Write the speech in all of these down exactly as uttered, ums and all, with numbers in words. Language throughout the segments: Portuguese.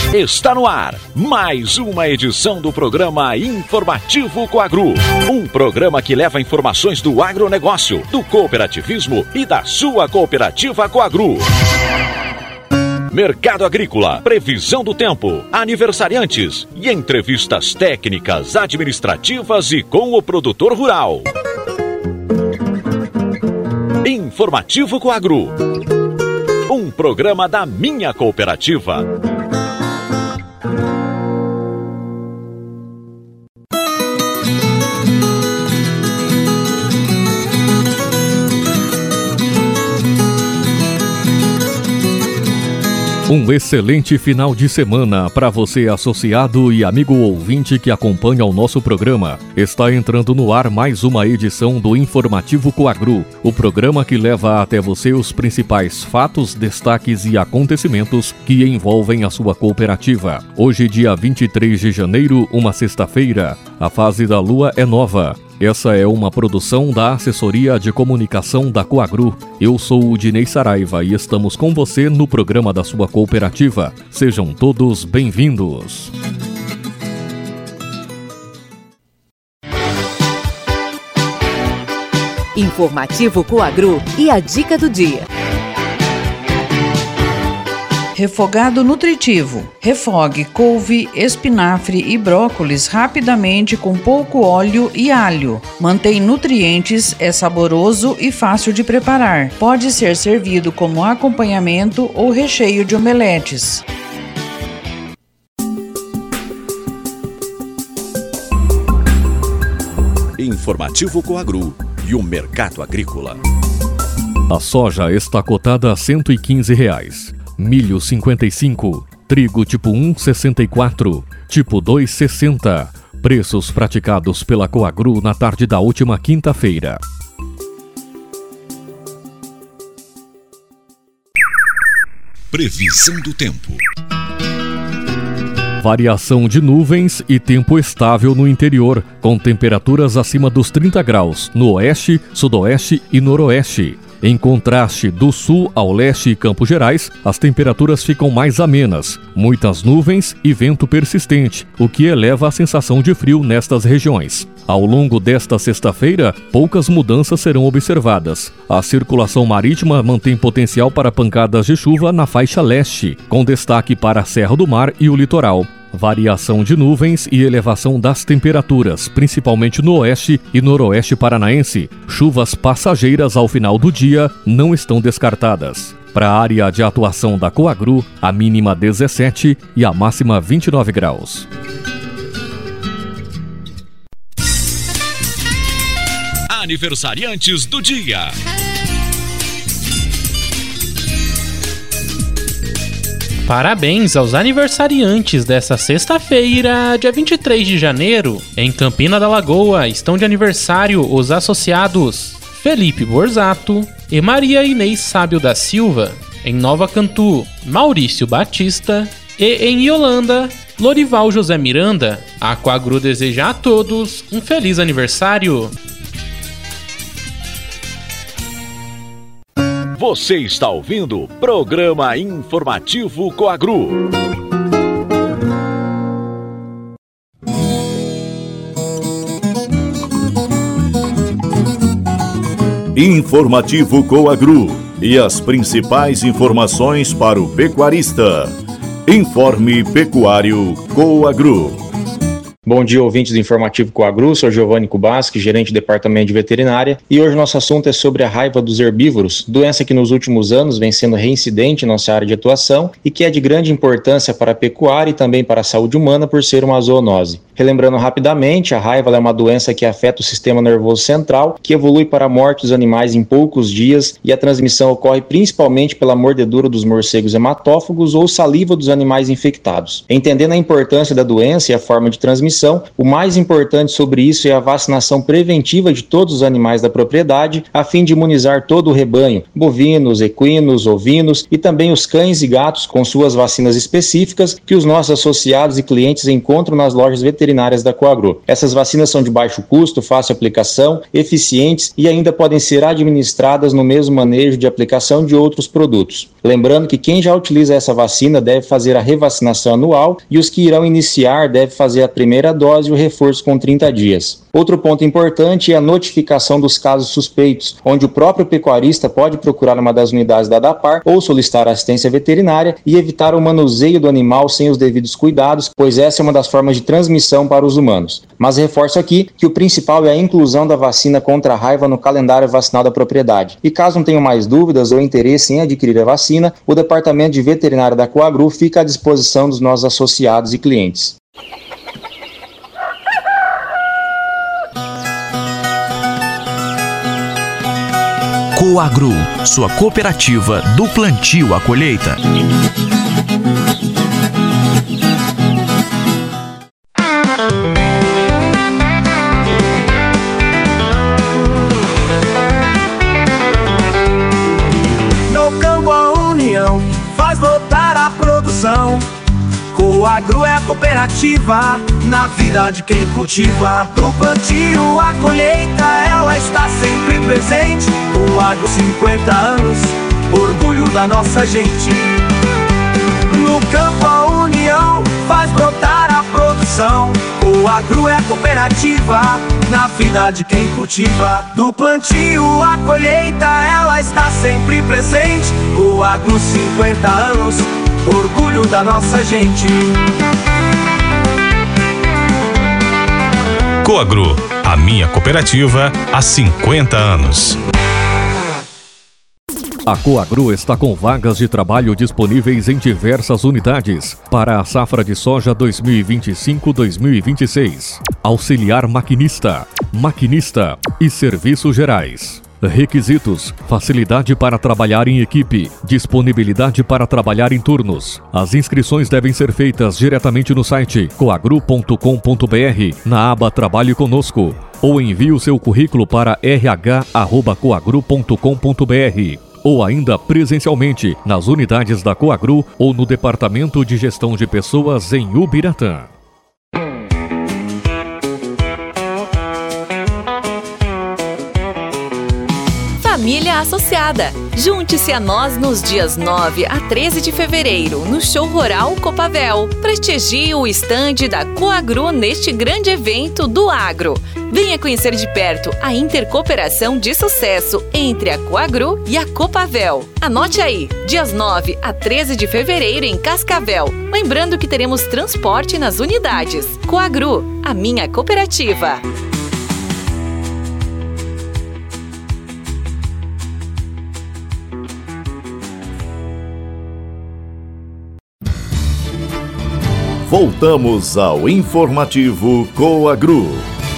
Está no ar mais uma edição do programa Informativo Coagru. Um programa que leva informações do agronegócio, do cooperativismo e da sua cooperativa Coagru. Mercado agrícola, previsão do tempo, aniversariantes e entrevistas técnicas, administrativas e com o produtor rural. Informativo Coagru, um programa da minha cooperativa. Um excelente final de semana para você, associado e amigo ouvinte que acompanha o nosso programa. Está entrando no ar mais uma edição do Informativo Coagru, o programa que leva até você os principais fatos, destaques e acontecimentos que envolvem a sua cooperativa. Hoje, dia vinte e três de janeiro, uma sexta-feira. A fase da lua é nova. Essa é uma produção da Assessoria de Comunicação da Coagru. Eu sou o Dinei Saraiva e estamos com você no programa da sua cooperativa. Sejam todos bem-vindos. Informativo Coagru e a dica do dia. Refogado nutritivo. Refogue couve, espinafre e brócolis rapidamente com pouco óleo e alho. Mantém nutrientes, é saboroso e fácil de preparar. Pode ser servido como acompanhamento ou recheio de omeletes. Informativo Coagru e o mercado agrícola. A soja está cotada a cento e quinze reais. Milho cinquenta e cinco, trigo tipo um sessenta e quatro, tipo dois sessenta. Preços praticados pela Coagru na tarde da última quinta-feira. Previsão do tempo. Variação de nuvens e tempo estável no interior, com temperaturas acima dos trinta graus no oeste, sudoeste e noroeste. Em contraste, do sul ao leste e Campos Gerais, as temperaturas ficam mais amenas, muitas nuvens e vento persistente, o que eleva a sensação de frio nestas regiões. Ao longo desta sexta-feira, poucas mudanças serão observadas. A circulação marítima mantém potencial para pancadas de chuva na faixa leste, com destaque para a Serra do Mar e o litoral. Variação de nuvens e elevação das temperaturas, principalmente no oeste e noroeste paranaense. Chuvas passageiras ao final do dia não estão descartadas. Para a área de atuação da Coagru, a mínima dezessete e a máxima vinte e nove graus. Aniversariantes do dia. Parabéns aos aniversariantes dessa sexta-feira, dia vinte e três de janeiro. Em Campina da Lagoa estão de aniversário os associados Felipe Borzato e Maria Inês Sábio da Silva. Em Nova Cantu, Maurício Batista. E em Yolanda, Lorival José Miranda. A Coagru deseja a todos um feliz aniversário. Você está ouvindo o programa Informativo Coagru. Informativo Coagru e as principais informações para o pecuarista. Informe Pecuário Coagru. Bom dia, ouvintes do Informativo Coagru, sou Giovanni Kubaschi, gerente do Departamento de Veterinária, e hoje nosso assunto é sobre a raiva dos herbívoros, doença que nos últimos anos vem sendo reincidente em nossa área de atuação e que é de grande importância para a pecuária e também para a saúde humana por ser uma zoonose. Relembrando rapidamente, a raiva é uma doença que afeta o sistema nervoso central, que evolui para a morte dos animais em poucos dias, e a transmissão ocorre principalmente pela mordedura dos morcegos hematófagos ou saliva dos animais infectados. Entendendo a importância da doença e a forma de transmissão, transmissão. O mais importante sobre isso é a vacinação preventiva de todos os animais da propriedade, a fim de imunizar todo o rebanho, bovinos, equinos, ovinos e também os cães e gatos com suas vacinas específicas que os nossos associados e clientes encontram nas lojas veterinárias da Coagro. Essas vacinas são de baixo custo, fácil aplicação, eficientes e ainda podem ser administradas no mesmo manejo de aplicação de outros produtos. Lembrando que quem já utiliza essa vacina deve fazer a revacinação anual e os que irão iniciar devem fazer a primeira dose e o reforço com trinta dias. Outro ponto importante é a notificação dos casos suspeitos, onde o próprio pecuarista pode procurar uma das unidades da ADAPAR ou solicitar assistência veterinária e evitar o manuseio do animal sem os devidos cuidados, pois essa é uma das formas de transmissão para os humanos. Mas reforço aqui que o principal é a inclusão da vacina contra a raiva no calendário vacinal da propriedade. E caso não tenham mais dúvidas ou interesse em adquirir a vacina, o Departamento de Veterinária da Coagro fica à disposição dos nossos associados e clientes. Coagro, sua cooperativa do plantio à colheita. No campo a união faz voltar a produção. Coagro é a cooperativa na vida de quem cultiva. Do plantio à colheita ela está sempre presente. Coagro cinquenta anos, orgulho da nossa gente. No campo a união faz brotar a produção. Coagro é a cooperativa na vida de quem cultiva. Do plantio à colheita ela está sempre presente. Coagro cinquenta anos, orgulho da nossa gente. Coagro, a minha cooperativa há cinquenta anos. A Coagro está com vagas de trabalho disponíveis em diversas unidades para a safra de soja dois mil e vinte e cinco a dois mil e vinte e seis. Auxiliar maquinista, maquinista e serviços gerais. Requisitos: facilidade para trabalhar em equipe, disponibilidade para trabalhar em turnos. As inscrições devem ser feitas diretamente no site coagro ponto com ponto br, na aba Trabalhe Conosco, ou envie o seu currículo para r h arroba coagro ponto com ponto br, ou ainda presencialmente nas unidades da Coagro ou no Departamento de Gestão de Pessoas em Ubiratã. Família Associada. Junte-se a nós nos dias nove a treze de fevereiro, no Show Rural Copavel. Prestigie o estande da Coagro neste grande evento do agro. Venha conhecer de perto a intercooperação de sucesso entre a Coagro e a Copavel. Anote aí, dias nove a treze de fevereiro em Cascavel. Lembrando que teremos transporte nas unidades. Coagro, a minha cooperativa. Voltamos ao informativo Coagro.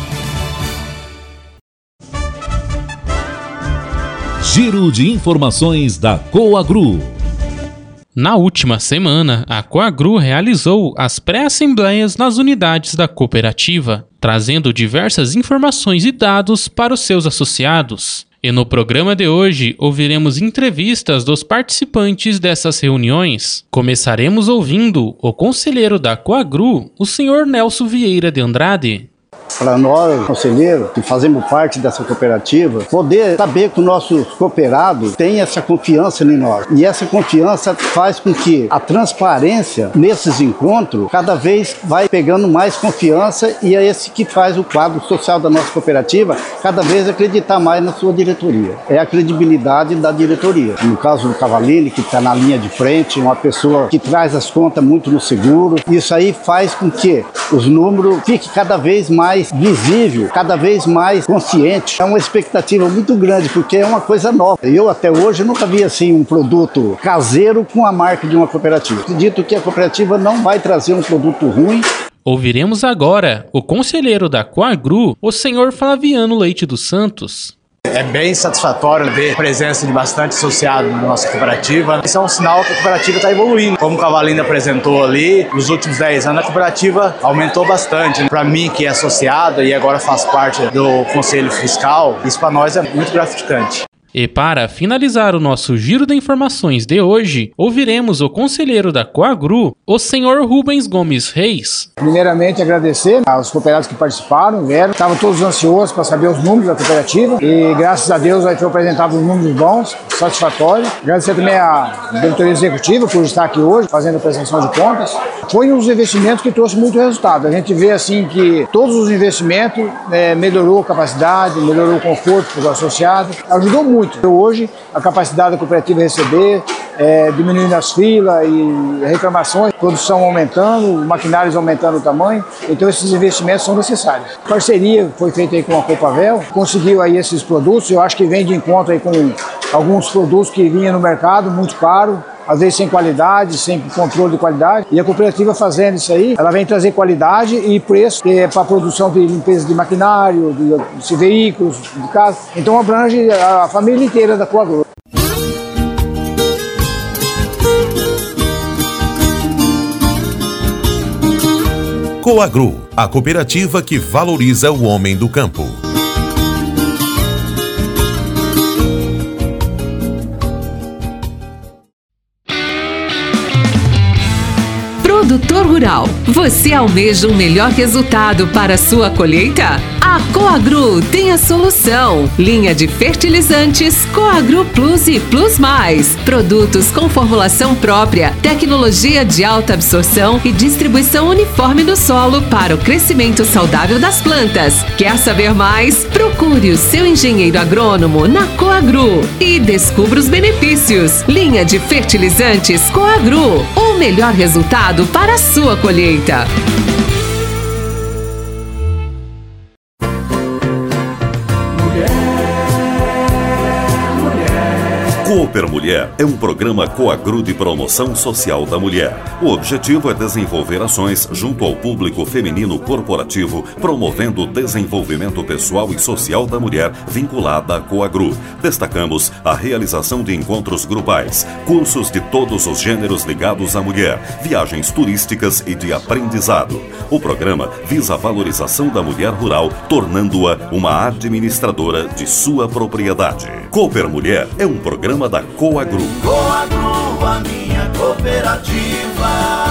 Giro de informações da Coagro. Na última semana, a Coagro realizou as pré-assembleias nas unidades da cooperativa, trazendo diversas informações e dados para os seus associados. E no programa de hoje, ouviremos entrevistas dos participantes dessas reuniões. Começaremos ouvindo o conselheiro da Coagro, o senhor Nelson Vieira de Andrade. Para nós, conselheiros, que fazemos parte dessa cooperativa, poder saber que o nosso cooperado tem essa confiança em nós. E essa confiança faz com que a transparência nesses encontros cada vez vai pegando mais confiança, e é esse que faz o quadro social da nossa cooperativa cada vez acreditar mais na sua diretoria. É a credibilidade da diretoria. No caso do Cavalini, que está na linha de frente, uma pessoa que traz as contas muito no seguro. Isso aí faz com que os números fiquem cada vez mais visível, cada vez mais consciente. É uma expectativa muito grande, porque é uma coisa nova. Eu até hoje nunca vi assim um produto caseiro com a marca de uma cooperativa. Acredito que a cooperativa não vai trazer um produto ruim. Ouviremos agora o conselheiro da Coagro, o senhor Flaviano Leite dos Santos. É bem satisfatório ver a presença de bastante associado na nossa cooperativa. Isso é um sinal que a cooperativa está evoluindo. Como o Cavalindo apresentou ali, nos últimos dez anos a cooperativa aumentou bastante. Para mim, que é associado e agora faz parte do Conselho Fiscal, isso para nós é muito gratificante. E para finalizar o nosso giro de informações de hoje, ouviremos o conselheiro da Coagru, o senhor Rubens Gomes Reis. Primeiramente, agradecer aos cooperados que participaram, vieram. Estavam todos ansiosos para saber os números da cooperativa e, graças a Deus, aí foi apresentado os números bons, satisfatórios. Agradecer também à diretoria executiva por estar aqui hoje, fazendo a prestação de contas. Foi um dos investimentos que trouxe muito resultado. A gente vê assim que todos os investimentos é, melhorou a capacidade, melhorou o conforto para os associados, ajudou muito. Hoje, a capacidade da cooperativa receber, é, diminuindo as filas e reclamações, produção aumentando, maquinários aumentando o tamanho, então esses investimentos são necessários. A parceria foi feita aí com a Copavel, conseguiu aí esses produtos, eu acho que vem de encontro aí com alguns produtos que vinham no mercado muito caro, às vezes sem qualidade, sem controle de qualidade. E a cooperativa fazendo isso aí, ela vem trazer qualidade e preço é, para a produção de limpeza de maquinário, de, de veículos, de casa. Então abrange a família inteira da Coagru. Coagru, a cooperativa que valoriza o homem do campo. Produtor rural, você almeja um melhor resultado para a sua colheita? A Coagru tem a solução. Linha de fertilizantes Coagru Plus e Plus Mais. Produtos com formulação própria, tecnologia de alta absorção e distribuição uniforme no solo para o crescimento saudável das plantas. Quer saber mais? Procure o seu engenheiro agrônomo na Coagru e descubra os benefícios. Linha de fertilizantes Coagru, o melhor resultado para a sua colheita. Cooper Mulher é um programa Coagru de promoção social da mulher. O objetivo é desenvolver ações junto ao público feminino corporativo, promovendo o desenvolvimento pessoal e social da mulher vinculada à Coagru. Destacamos a realização de encontros grupais, cursos de todos os gêneros ligados à mulher, viagens turísticas e de aprendizado. O programa visa a valorização da mulher rural, tornando-a uma administradora de sua propriedade. Cooper Mulher é um programa da Coagru. Coagru, a minha cooperativa.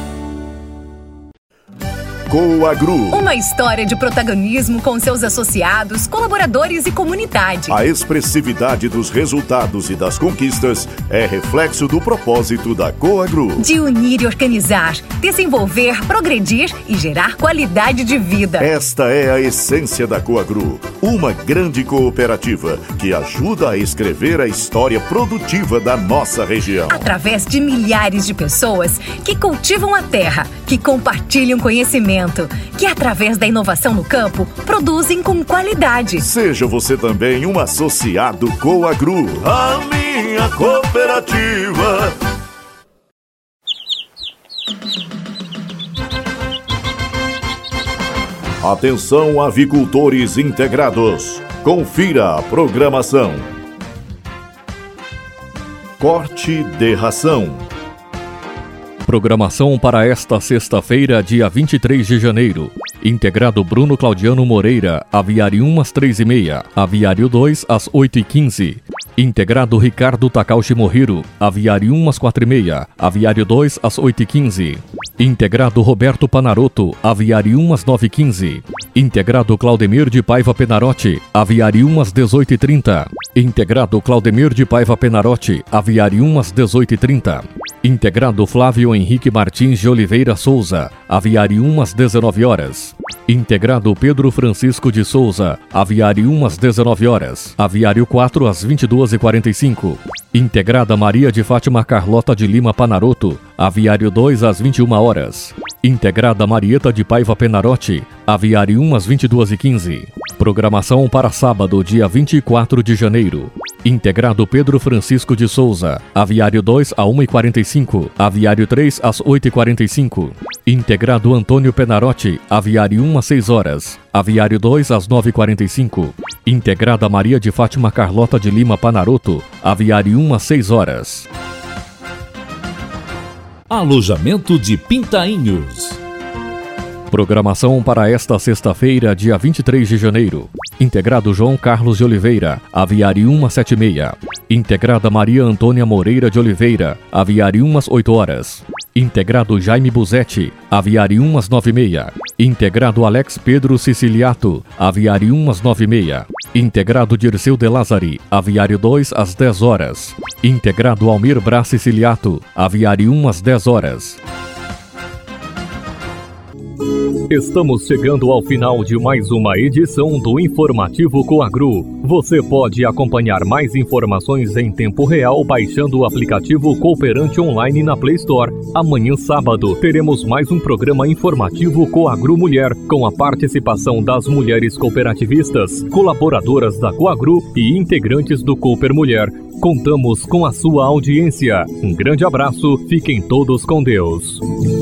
Coagru. Uma história de protagonismo com seus associados, colaboradores e comunidade. A expressividade dos resultados e das conquistas é reflexo do propósito da Coagru. De unir e organizar, desenvolver, progredir e gerar qualidade de vida. Esta é a essência da Coagru, uma grande cooperativa que ajuda a escrever a história produtiva da nossa região. Através de milhares de pessoas que cultivam a terra, que compartilham conhecimento, que através da inovação no campo, produzem com qualidade. Seja você também um associado Coagru. A minha cooperativa. Atenção, avicultores integrados. Confira a programação. Corte de ração. Programação para esta sexta-feira, dia vinte e três de janeiro. Integrado Bruno Claudiano Moreira, aviário um às três e meia, aviário dois às oito e quinze. Integrado Ricardo Takauchi Moriro, aviário um às quatro e meia, aviário dois às oito e quinze. Integrado Roberto Panarotto, aviário um às nove e quinze. Integrado Claudemir de Paiva Penarotti, aviário um às dezoito e trinta. Integrado Claudemir de Paiva Penarotti, aviário um às dezoito e trinta. Integrado Flávio Henrique Martins de Oliveira Souza, aviário um às dezenove horas. Integrado Pedro Francisco de Souza, aviário um às dezenove horas, aviário quatro às vinte e duas e quarenta e cinco. Integrada Maria de Fátima Carlota de Lima Panarotto, aviário dois às vinte e uma horas. Integrada Marieta de Paiva Penarotti, aviário um às vinte e duas e quinze. Programação para sábado, dia vinte e quatro de janeiro. Integrado Pedro Francisco de Souza. Aviário dois, às uma e quarenta e cinco. Aviário três, às oito e quarenta e cinco. Integrado Antônio Penarotti. Aviário um, às seis horas. Aviário dois, às nove e quarenta e cinco. Integrada Maria de Fátima Carlota de Lima Panaroto. Aviário um, às seis horas. Alojamento de Pintainhos. Programação para esta sexta-feira, dia vinte e três de janeiro. Integrado João Carlos de Oliveira, aviário um às sete e meia. Integrada Maria Antônia Moreira de Oliveira, aviário um às oito horas. Integrado Jaime Buzetti, aviário um às nove e meia. Integrado Alex Pedro Siciliato, aviário um às nove e meia. Integrado Dirceu de Lázari, aviário dois às dez horas. Integrado Almir Brás Siciliato, aviário um às dez horas. Estamos chegando ao final de mais uma edição do Informativo Coagru. Você pode acompanhar mais informações em tempo real baixando o aplicativo Cooperante Online na Play Store. Amanhã, sábado, teremos mais um programa informativo Coagru Mulher, com a participação das mulheres cooperativistas, colaboradoras da Coagru e integrantes do Cooper Mulher. Contamos com a sua audiência. Um grande abraço, fiquem todos com Deus.